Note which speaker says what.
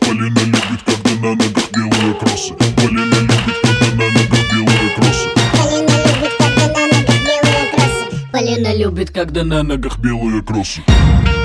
Speaker 1: Полина любит, когда на ногах белые кроссы. Полина любит, когда на ногах белые кроссы.
Speaker 2: Полина любит, когда на ногах белые кроссы.
Speaker 1: Полина любит, когда на ногах белые кроссы.